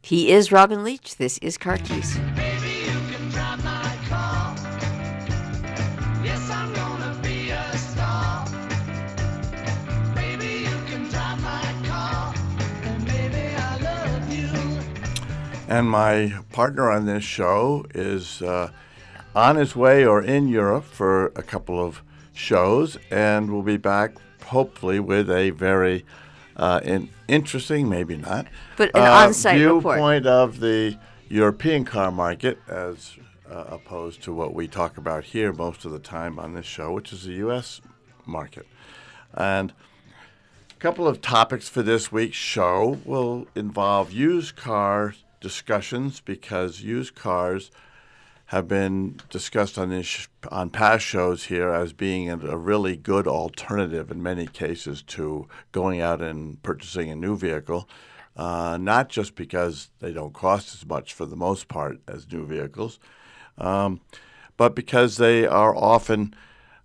He is Robin Leach. This is Car Keys. Baby, you can drive my car. Yes, I'm gonna be a star. Baby, you can drive my car. And baby, I love you. And my partner on this show is on his way or in Europe for a couple of shows, and we'll be back hopefully with a very interesting, maybe not, but an on-site viewpoint of the European car market as opposed to what we talk about here most of the time on this show, which is the U.S. market. And a couple of topics for this week's show will involve used car discussions, because used cars have been discussed on past shows here as being a really good alternative in many cases to going out and purchasing a new vehicle, not just because they don't cost as much for the most part as new vehicles, but because they are often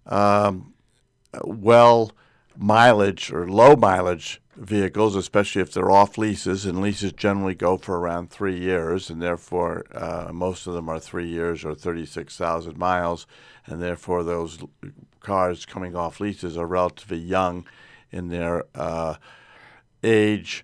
well mileage or low mileage vehicles, especially if they're off leases, and leases generally go for around 3 years, and therefore most of them are 3 years or 36,000 miles, and therefore those cars coming off leases are relatively young in their age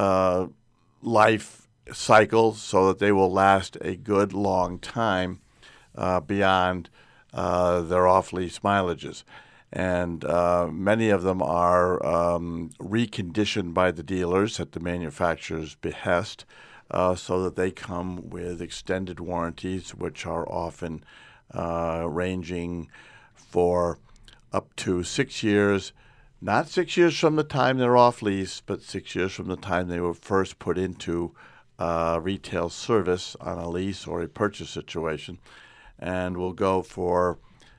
life cycle, so that they will last a good long time beyond their off-lease mileages. And many of them are reconditioned by the dealers at the manufacturer's behest, so that they come with extended warranties, which are often ranging for up to 6 years, not 6 years from the time they're off lease, but 6 years from the time they were first put into retail service on a lease or a purchase situation, and will go for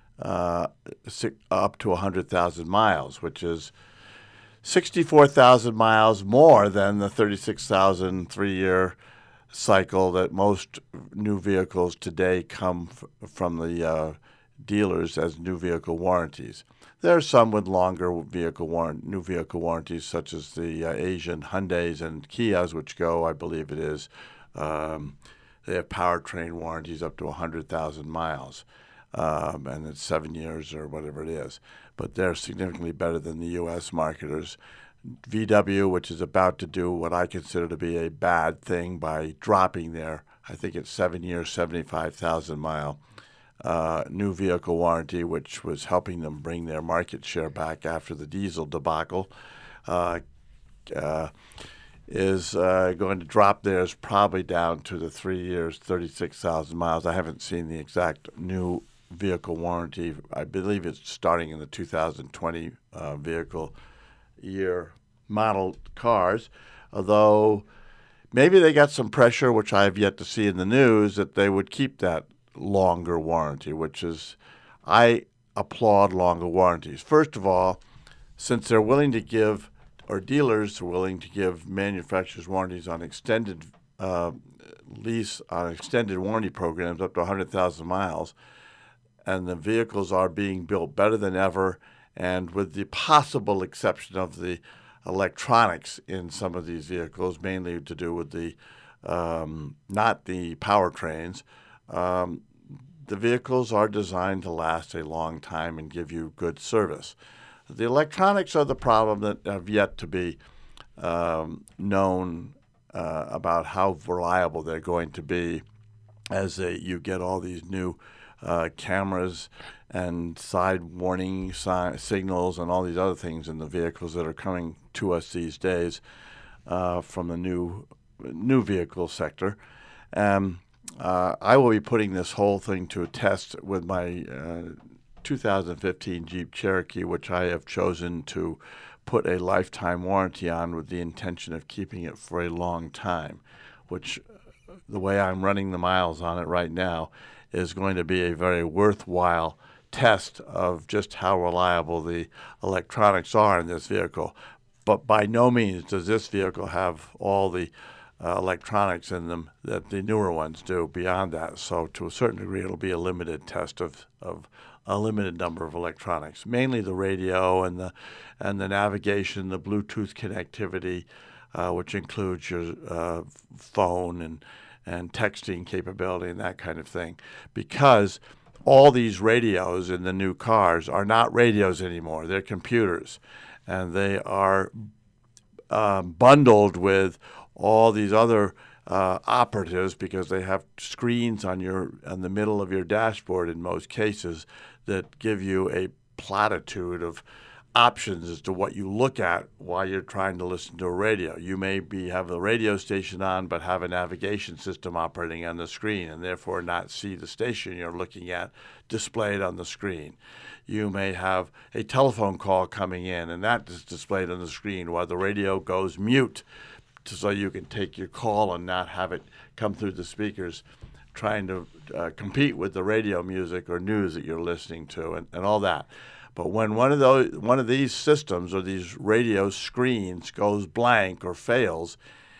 up to 100,000 miles, which is 64,000 miles more than the 36,000 3-year cycle that most new vehicles today come from the dealers as new vehicle warranties. There are some with longer new vehicle warranties, such as the Asian Hyundais and Kias, which go, I believe it is, they have powertrain warranties up to 100,000 miles. And it's 7 years or whatever it is. But they're significantly better than the U.S. marketers. VW, which is about to do what I consider to be a bad thing by dropping their, I think it's 7 years, 75,000 mile new vehicle warranty, which was helping them bring their market share back after the diesel debacle, is going to drop theirs probably down to the 3 years, 36,000 miles. I haven't seen the exact new vehicle warranty. I believe it's starting in the 2020 vehicle year model cars, although maybe they got some pressure, which I have yet to see in the news, that they would keep that longer warranty, which is, I applaud longer warranties. First of all, since they're willing to give, or dealers are willing to give manufacturers warranties on extended lease, on extended warranty programs up to 100,000 miles, and the vehicles are being built better than ever, and with the possible exception of the electronics in some of these vehicles, mainly to do with the not the powertrains, the vehicles are designed to last a long time and give you good service. The electronics are the problem that have yet to be known about how reliable they're going to be as you get all these new cameras and side warning signals and all these other things in the vehicles that are coming to us these days from the new vehicle sector. I will be putting this whole thing to a test with my 2015 Jeep Cherokee, which I have chosen to put a lifetime warranty on with the intention of keeping it for a long time, which the way I'm running the miles on it right now is going to be a very worthwhile test of just how reliable the electronics are in this vehicle. But by no means does this vehicle have all the electronics in them that the newer ones do beyond that. So to a certain degree, it'll be a limited test of a limited number of electronics, mainly the radio and the navigation, the Bluetooth connectivity, which includes your phone and texting capability and that kind of thing, because all these radios in the new cars are not radios anymore. They're computers, and they are bundled with all these other operatives, because they have screens on the middle of your dashboard in most cases that give you a platitude of options as to what you look at while you're trying to listen to a radio. You may have the radio station on but have a navigation system operating on the screen and therefore not see the station you're looking at displayed on the screen. You may have a telephone call coming in and that is displayed on the screen while the radio goes mute, so you can take your call and not have it come through the speakers, trying to compete with the radio music or news that you're listening to and all that. But when one of these systems or these radio screens goes blank or fails,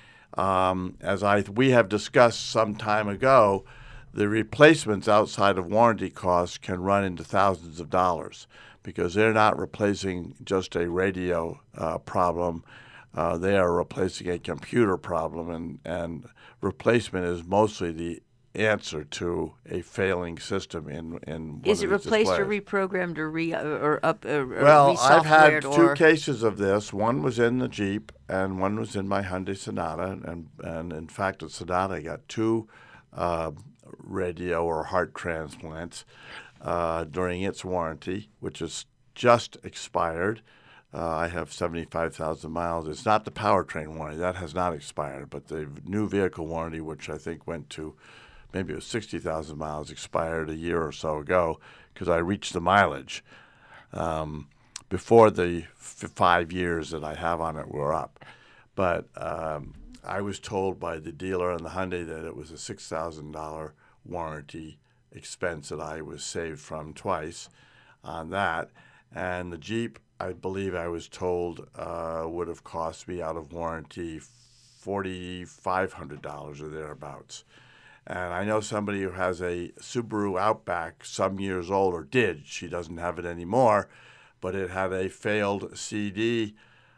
as we have discussed some time ago, the replacements outside of warranty costs can run into thousands of dollars, because they're not replacing just a radio problem. They are replacing a computer problem, and replacement is mostly the answer to a failing system in one Is of it these replaced or displays. reprogrammed or Well, I've had resoftwared two or cases of this. One was in the Jeep, and one was in my Hyundai Sonata. And in fact, the Sonata, I got two radio or heart transplants during its warranty, which is just expired. I have 75,000 miles. It's not the powertrain warranty. That has not expired. But the new vehicle warranty, which I think went to maybe it was 60,000 miles, expired a year or so ago, because I reached the mileage before the 5 years that I have on it were up. But I was told by the dealer on the Hyundai that it was a $6,000 warranty expense that I was saved from twice on that. And the Jeep, I believe I was told, would have cost me out of warranty $4,500 or thereabouts. And I know somebody who has a Subaru Outback, some years old, or did. She doesn't have it anymore, but it had a failed CD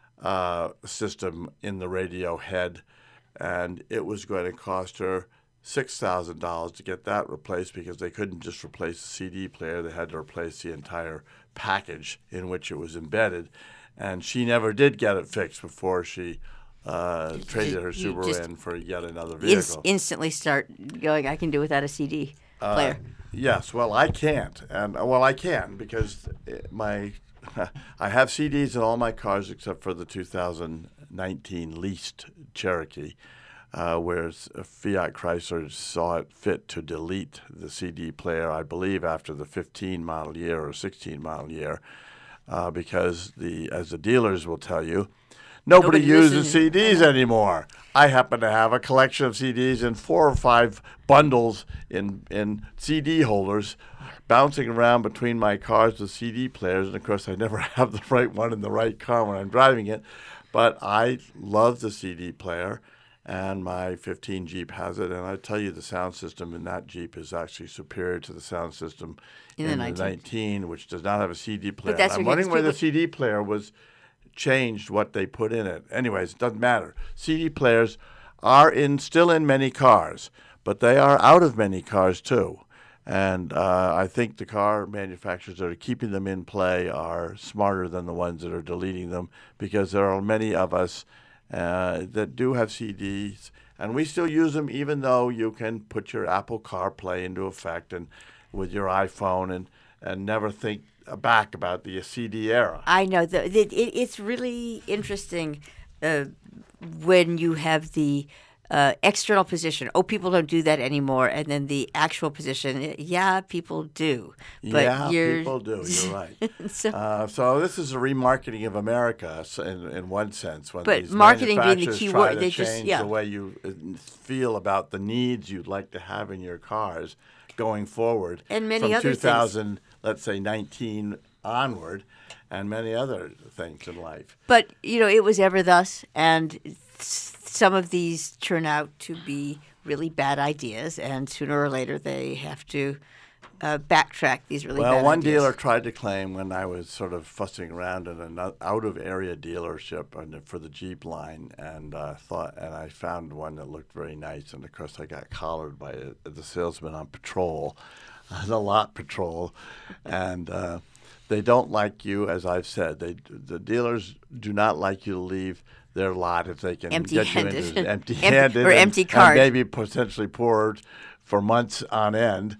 system in the radio head, and it was going to cost her $6,000 to get that replaced, because they couldn't just replace the CD player. They had to replace the entire package in which it was embedded. And she never did get it fixed before she traded her you Subaru just in for yet another vehicle. instantly start going, I can do without a CD player. Yes, well, I can't, and I can, because I have CDs in all my cars except for the 2019 leased Cherokee, whereas Fiat Chrysler saw it fit to delete the CD player, I believe, after the 15 model year or 16 model year, because as the dealers will tell you, nobody uses CDs anymore. I happen to have a collection of CDs in 4 or 5 bundles in CD holders bouncing around between my cars with CD players. And, of course, I never have the right one in the right car when I'm driving it. But I love the CD player, and my 15 Jeep has it. And I tell you, the sound system in that Jeep is actually superior to the sound system in the 19, which does not have a CD player. that's I'm okay, wondering 'cause where the people- CD player was changed, what they put in it. Anyways, it doesn't matter. CD players are still in many cars, but they are out of many cars too. And I think the car manufacturers that are keeping them in play are smarter than the ones that are deleting them, because there are many of us that do have CDs, and we still use them, even though you can put your Apple CarPlay into effect and with your iPhone and never think back about the CD era. I know. It's really interesting when you have the external position. Oh, people don't do that anymore. And then the actual position. Yeah, people do. But People do. You're right. So this is a remarketing of America in one sense. When But these marketing being the manufacturers key try word, to they change just the way you feel about the needs you'd like to have in your cars going forward. And many from other things. 2000, let's say 19 onward, and many other things in life. But, it was ever thus, and some of these turn out to be really bad ideas, and sooner or later they have to backtrack these really Well, bad one ideas? dealer tried to claim when I was sort of fussing around at an out-of-area dealership for the Jeep line, and I found one that looked very nice, and of course I got collared by the salesman on patrol, the lot patrol, and they don't like you, as I've said. The dealers do not like you to leave their lot if they can get you Empty-handed. into empty-handed Or empty cart. and maybe potentially poor for months on end.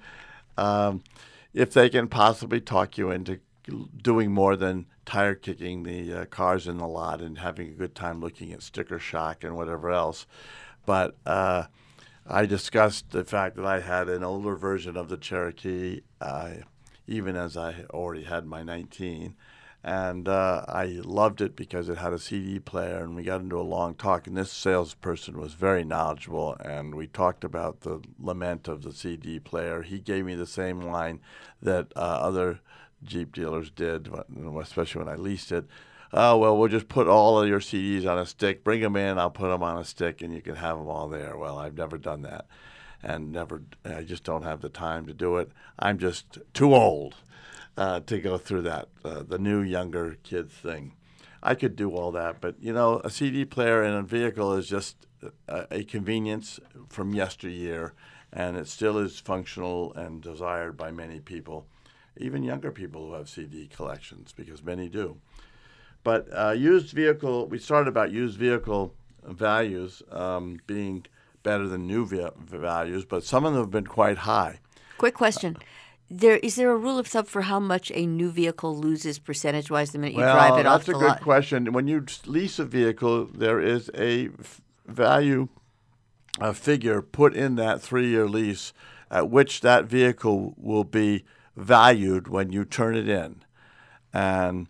If they can possibly talk you into doing more than tire kicking the cars in the lot and having a good time looking at sticker shock and whatever else. But I discussed the fact that I had an older version of the Cherokee, even as I already had my 19. And I loved it because it had a CD player, and we got into a long talk. And this salesperson was very knowledgeable, and we talked about the lament of the CD player. He gave me the same line that other Jeep dealers did, especially when I leased it. Oh, well, we'll just put all of your CDs on a stick. Bring them in. I'll put them on a stick, and you can have them all there. Well, I've never done that, and I just don't have the time to do it. I'm just too old to go through that, the new younger kids thing. I could do all that, but, a CD player in a vehicle is just a convenience from yesteryear, and it still is functional and desired by many people, even younger people who have CD collections, because many do. But we started about used vehicle values being better than new values, but some of them have been quite high. Quick question. Is there a rule of thumb for how much a new vehicle loses percentage-wise the minute you drive it off the lot? That's a good question. When you lease a vehicle, there is a value figure put in that 3-year lease at which that vehicle will be valued when you turn it in. And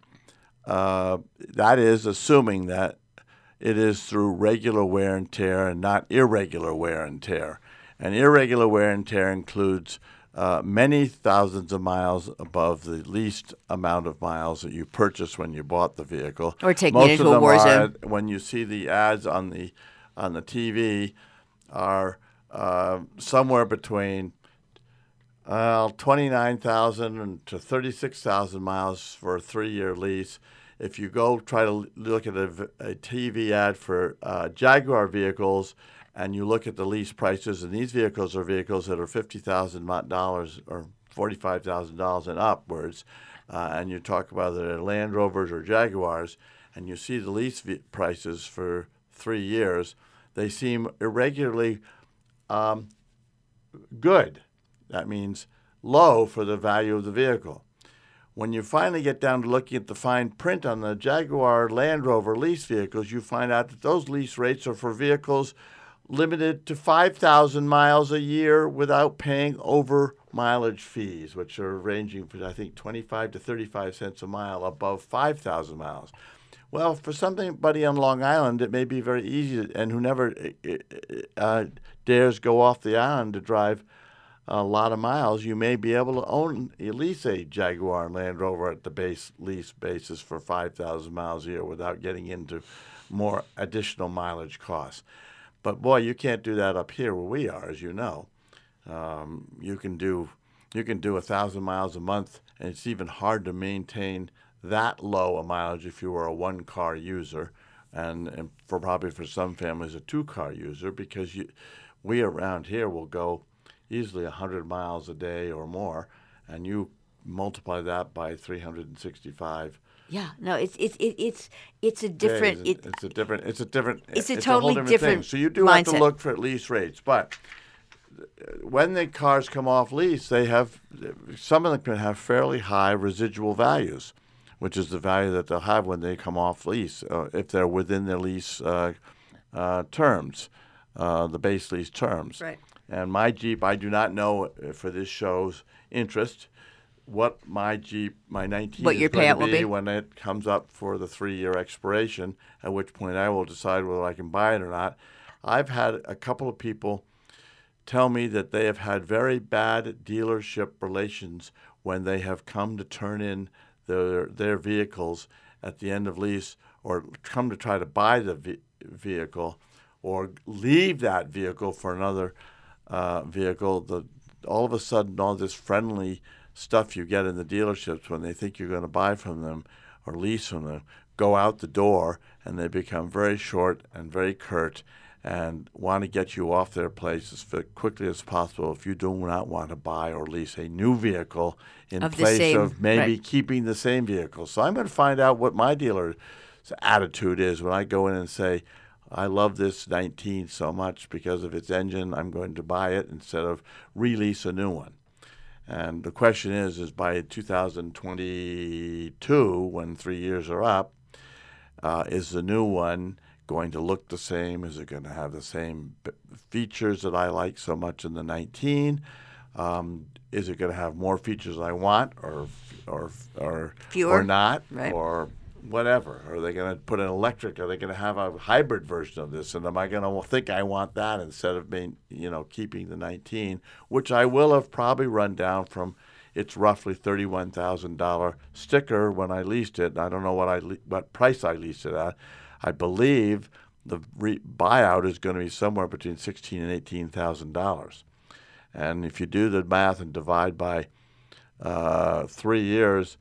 that is assuming that it is through regular wear and tear and not irregular wear and tear. And irregular wear and tear includes many thousands of miles above the least amount of miles that you purchased when you bought the vehicle. Or taking it into a war zone. When you see the ads on the TV, are somewhere between 29,000 to 36,000 miles for a 3-year lease. If you go try to look at a TV ad for Jaguar vehicles, and you look at the lease prices, and these vehicles are vehicles that are $50,000 or $45,000 and upwards, and you talk about they're Land Rovers or Jaguars, and you see the lease prices for 3 years, they seem irregularly good. That means low for the value of the vehicle. When you finally get down to looking at the fine print on the Jaguar Land Rover lease vehicles, you find out that those lease rates are for vehicles limited to 5,000 miles a year without paying over mileage fees, which are ranging from, I think, 25 to 35 cents a mile above 5,000 miles. Well, for somebody on Long Island, it may be very easy, and who never dares go off the island to drive a lot of miles, you may be able to own at least a Jaguar Land Rover at the base lease basis for 5,000 miles a year without getting into more additional mileage costs. But boy, you can't do that up here where we are, as you know. You can do 1,000 miles a month, and it's even hard to maintain that low a mileage if you were a one-car user, and probably for some families a two-car user, because we around here will go easily 100 miles a day or more, and you multiply that by 365. Yeah, no, it's a different. It's a totally different thing. So you do have to mindset. look for lease rates, but when the cars come off lease, some of them can have fairly high residual values, which is the value that they'll have when they come off lease, if they're within their lease terms, the base lease terms. Right. And my Jeep, I do not know for this show's interest what my Jeep, my 19 What is your going payout to will be be? when it comes up for the 3-year expiration, at which point I will decide whether I can buy it or not. I've had a couple of people tell me that they have had very bad dealership relations when they have come to turn in their vehicles at the end of lease, or come to try to buy the vehicle, or leave that vehicle for another vehicle. all of a sudden all this friendly stuff you get in the dealerships when they think you're going to buy from them or lease from them go out the door, and they become very short and very curt and want to get you off their place as quickly as possible if you do not want to buy or lease a new vehicle in place of maybe keeping the same vehicle. So I'm going to find out what my dealer's attitude is when I go in and say, I love this 19 so much because of its engine, I'm going to buy it instead of release a new one. And the question is by 2022, when 3 years are up, is the new one going to look the same? Is it going to have the same features that I like so much in the 19? Is it going to have more features I want, or fewer, or not, right, or whatever? Are they going to put an electric? Are they going to have a hybrid version of this? And am I going to think I want that instead of being, keeping the 19, which I will have probably run down from its roughly $31,000 sticker when I leased it. I don't know what price I leased it at. I believe the buyout is going to be somewhere between $16,000 and $18,000. And if you do the math and divide by 3 years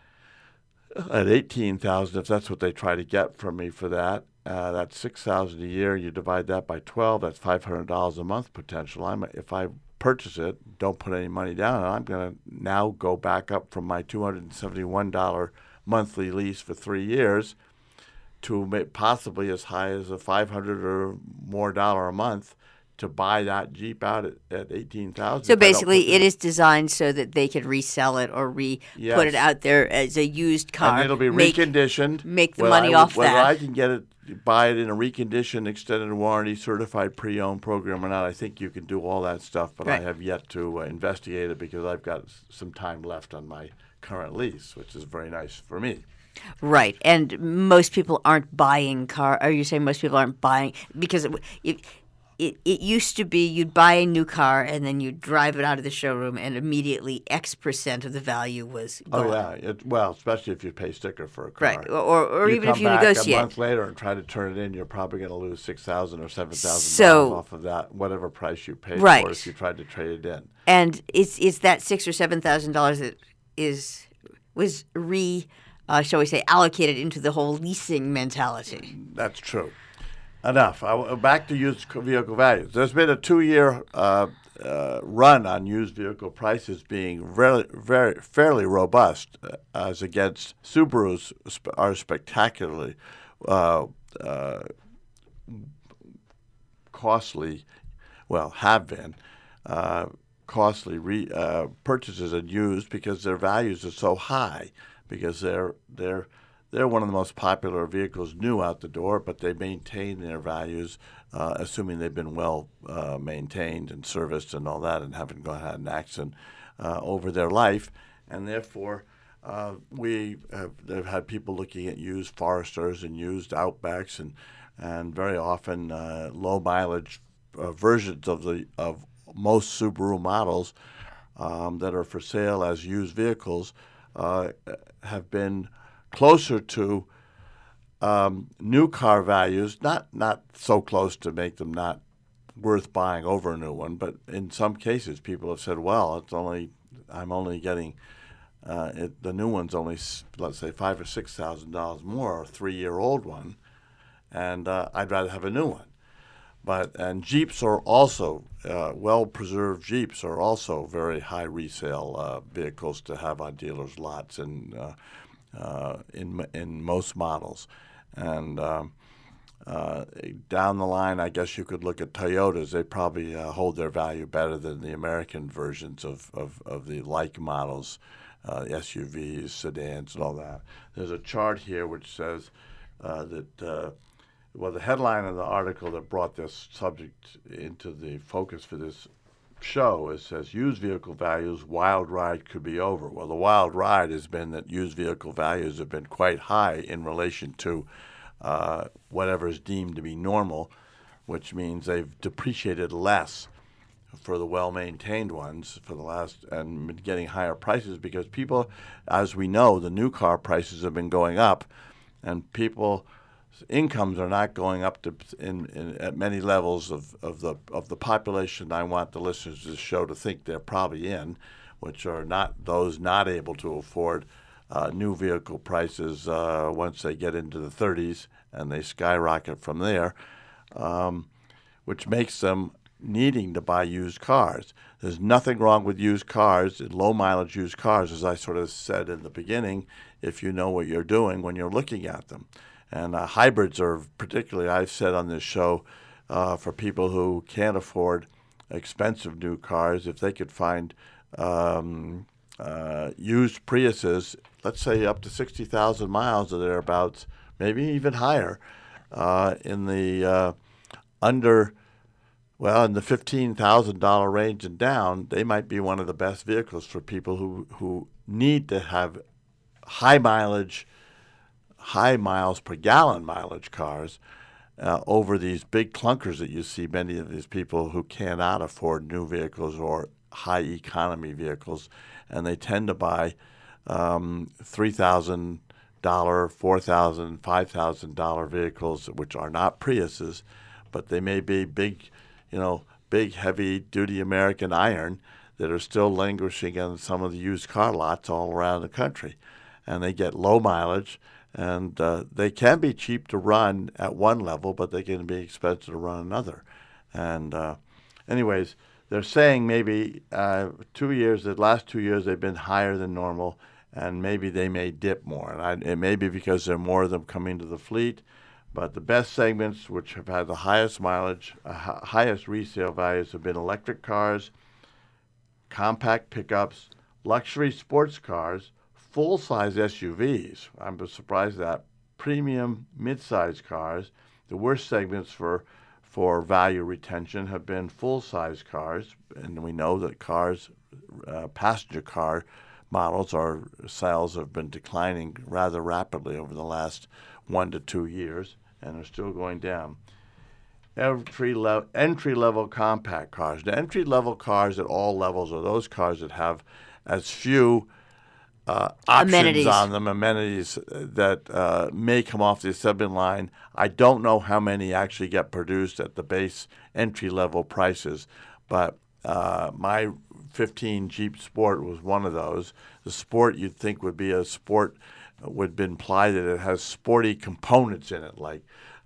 at $18,000, if that's what they try to get from me for that, that's $6,000 a year. You divide that by 12, that's $500 a month potential. If I purchase it, don't put any money down, I'm going to now go back up from my $271 monthly lease for 3 years to possibly as high as a $500 or more a month to buy that Jeep out at $18,000. So basically, it is designed so that they can resell it or put it out there as a used car. And it'll be reconditioned. Make the money off that. Whether I can buy it in a reconditioned, extended warranty, certified pre-owned program or not, I think you can do all that stuff. But I have yet to investigate it because I've got some time left on my current lease, which is very nice for me. Right, and most people aren't buying car. Are you saying most people aren't buying because it used to be you'd buy a new car and then you'd drive it out of the showroom and immediately X% of the value was gone. Oh yeah, especially if you pay sticker for a car. Right, or even if you negotiate. negotiate. A month later and try to turn it in, you're probably going to lose $6,000 or $7,000 off of that, whatever price you paid for if you tried to trade it in. And it's that $6,000 or $7,000 that was shall we say, allocated into the whole leasing mentality. That's true. Enough. Back to used vehicle values. There's been a 2-year run on used vehicle prices being fairly robust, as against Subarus are spectacularly costly. Well, have been costly purchases and used because their values are so high. Because they're one of the most popular vehicles new out the door, but they maintain their values, assuming they've been well maintained and serviced and all that, and haven't had an accident over their life, and therefore they've had people looking at used Foresters and used Outbacks and very often low mileage versions of most Subaru models that are for sale as used vehicles. Have been closer to new car values, not so close to make them not worth buying over a new one, but in some cases people have said, well, I'm only getting the new one's only, let's say, $5,000 or $6,000 more, a 3-year-old one, and I'd rather have a new one. And Jeeps are also, well-preserved Jeeps are also very high resale vehicles to have on dealers' lots and in most models. And down the line, I guess you could look at Toyotas. They probably hold their value better than the American versions of the like models, SUVs, sedans, and all that. There's a chart here which says that the headline of the article that brought this subject into the focus for this show says, used vehicle values, wild ride could be over. Well, the wild ride has been that used vehicle values have been quite high in relation to whatever is deemed to be normal, which means they've depreciated less for the well-maintained ones for the last, and getting higher prices because people, as we know, the new car prices have been going up, and people incomes are not going up to at many levels of the population I want the listeners of the show to think they're probably in, which are not those not able to afford new vehicle prices once they get into the 30s, and they skyrocket from there, which makes them needing to buy used cars. There's nothing wrong with used cars, low mileage used cars, as I sort of said in the beginning, if you know what you're doing when you're looking at them. And hybrids are particularly, I've said on this show, for people who can't afford expensive new cars, if they could find used Priuses, let's say up to 60,000 miles or thereabouts, maybe even higher, in the in the $15,000 range and down, they might be one of the best vehicles for people who need to have high miles per gallon mileage cars over these big clunkers that you see many of these people who cannot afford new vehicles or high economy vehicles, and they tend to buy $3,000, $4,000, $5,000 vehicles, which are not Priuses, but they may be big, heavy-duty American iron that are still languishing on some of the used car lots all around the country. And they get low mileage, and they can be cheap to run at one level, but they can be expensive to run another. And anyways, they're saying maybe the last 2 years they've been higher than normal, and maybe they may dip more. And it may be because there are more of them coming to the fleet. But the best segments, which have had the highest mileage, highest resale values, have been electric cars, compact pickups, luxury sports cars, full-size SUVs. I'm surprised at that. Premium mid-size cars. The worst segments for value retention have been full-size cars, and we know that passenger car models, our sales have been declining rather rapidly over the last 1 to 2 years, and are still going down. Entry-level compact cars. The entry-level cars at all levels are those cars that have as few options on them, amenities that may come off the assembly line. I don't know how many actually get produced at the base entry-level prices, but my 15 Jeep Sport was one of those. The Sport you'd think would be a Sport would imply that it has sporty components in it, like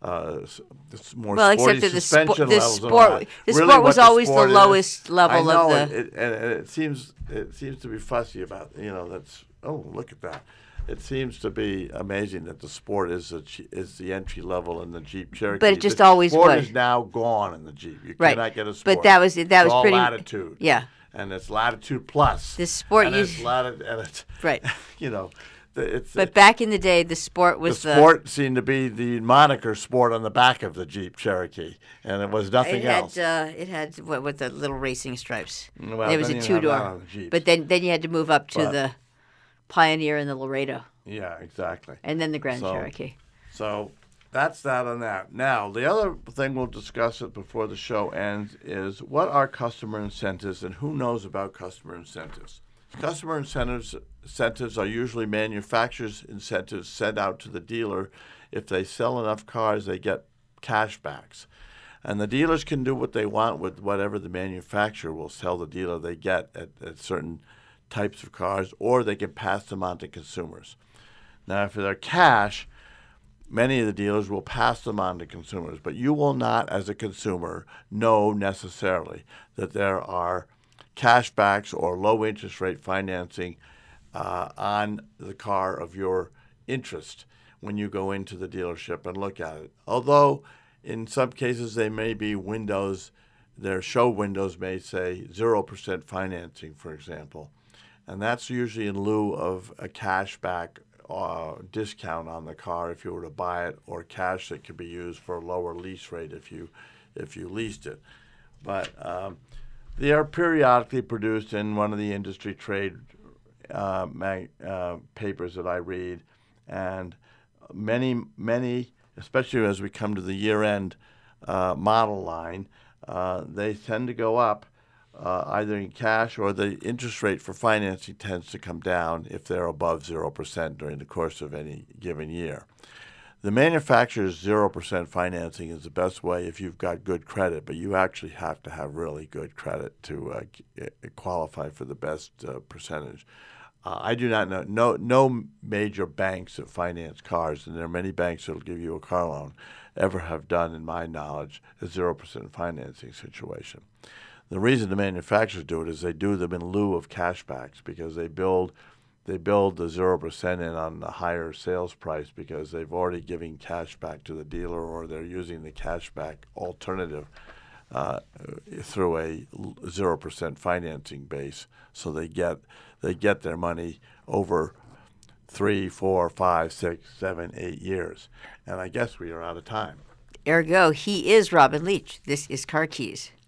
more sporty suspension levels. The Sport was always the lowest level of the. And it seems to be fussy about that's. Oh, look at that! It seems to be amazing that the Sport is the entry level in the Jeep Cherokee. But it just always was. Sport is now gone in the Jeep. You cannot get a Sport. But that was it's pretty. Latitude. Yeah. And it's Latitude Plus. The Sport and it's right. But back in the day, the Sport was the Sport seemed to be the moniker Sport on the back of the Jeep Cherokee, and it was nothing else. It had with the little racing stripes. Well, there was a two-door, but then you had to move up to the Pioneer and the Laredo. Yeah, exactly. And then the Grand Cherokee. So that's that on that. Now, the other thing we'll discuss before the show ends is what are customer incentives and who knows about customer incentives. Customer incentives are usually manufacturers' incentives sent out to the dealer. If they sell enough cars, they get cash backs. And the dealers can do what they want with whatever the manufacturer will tell the dealer they get at certain types of cars, or they can pass them on to consumers. Now, if they're cash, many of the dealers will pass them on to consumers, but you will not, as a consumer, know necessarily that there are cashbacks or low interest rate financing on the car of your interest when you go into the dealership and look at it. Although in some cases they may be windows, their show windows may say 0% financing, for example. And that's usually in lieu of a cashback discount on the car if you were to buy it, or cash that could be used for a lower lease rate if you leased it. But they are periodically produced in one of the industry trade papers that I read, and many, especially as we come to the year-end model line, they tend to go up either in cash, or the interest rate for financing tends to come down if they're above 0% during the course of any given year. The manufacturer's 0% financing is the best way if you've got good credit, but you actually have to have really good credit to qualify for the best percentage. I do not know. No major banks that finance cars, and there are many banks that will give you a car loan, ever have done, in my knowledge, a 0% financing situation. The reason the manufacturers do it is they do them in lieu of cashbacks because they build the 0% in on the higher sales price because they've already given cash back to the dealer, or they're using the cashback alternative through a 0% financing base. So they get their money over 3, 4, 5, 6, 7, 8 years. And I guess we are out of time. Ergo, he is Robin Leach. This is Car Keys.